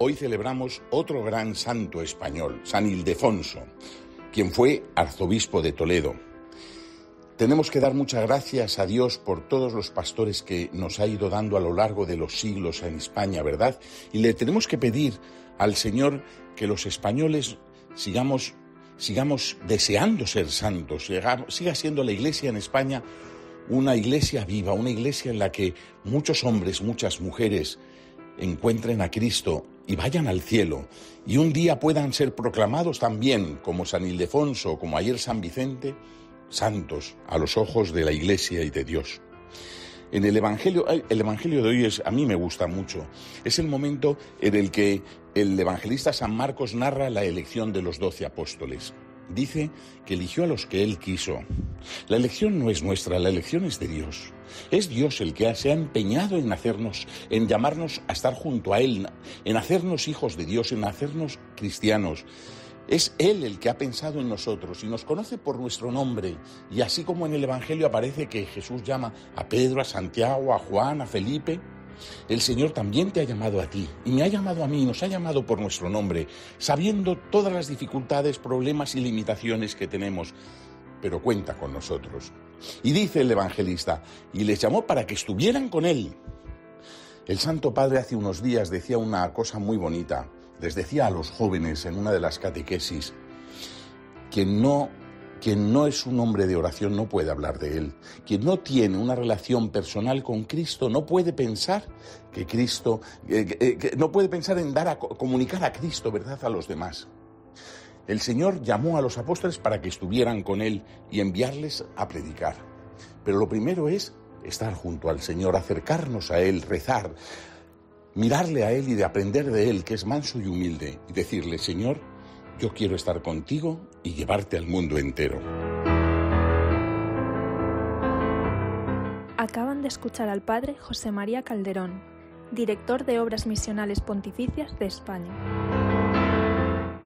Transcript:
Hoy celebramos otro gran santo español, San Ildefonso, quien fue arzobispo de Toledo. Tenemos que dar muchas gracias a Dios por todos los pastores que nos ha ido dando a lo largo de los siglos en España, ¿verdad? Y le tenemos que pedir al Señor que los españoles sigamos deseando ser santos, siga siendo la Iglesia en España una iglesia viva, una iglesia en la que muchos hombres, muchas mujeres encuentren a Cristo y vayan al cielo, y un día puedan ser proclamados también, como San Ildefonso, como ayer San Vicente, santos a los ojos de la Iglesia y de Dios. En el Evangelio de hoy a mí me gusta mucho. Es el momento en el que el evangelista San Marcos narra la elección de los 12 apóstoles. Dice que eligió a los que él quiso. La elección no es nuestra, la elección es de Dios. Es Dios el que se ha empeñado en llamarnos a estar junto a Él, en hacernos hijos de Dios, en hacernos cristianos. Es Él el que ha pensado en nosotros y nos conoce por nuestro nombre. Y así como en el Evangelio aparece que Jesús llama a Pedro, a Santiago, a Juan, a Felipe, el Señor también te ha llamado a ti y me ha llamado a mí, nos ha llamado por nuestro nombre, sabiendo todas las dificultades, problemas y limitaciones que tenemos, pero cuenta con nosotros. Y dice el evangelista, y les llamó para que estuvieran con Él. El Santo Padre hace unos días decía una cosa muy bonita, les decía a los jóvenes en una de las catequesis, quien no es un hombre de oración no puede hablar de Él. Quien no tiene una relación personal con Cristo no puede pensar que Cristo, no puede pensar en comunicar a Cristo, ¿verdad?, a los demás. El Señor llamó a los apóstoles para que estuvieran con Él y enviarles a predicar. Pero lo primero es estar junto al Señor, acercarnos a Él, rezar, mirarle a Él y de aprender de Él, que es manso y humilde, y decirle, Señor, yo quiero estar contigo y llevarte al mundo entero. Acaban de escuchar al padre José María Calderón, director de Obras Misionales Pontificias de España.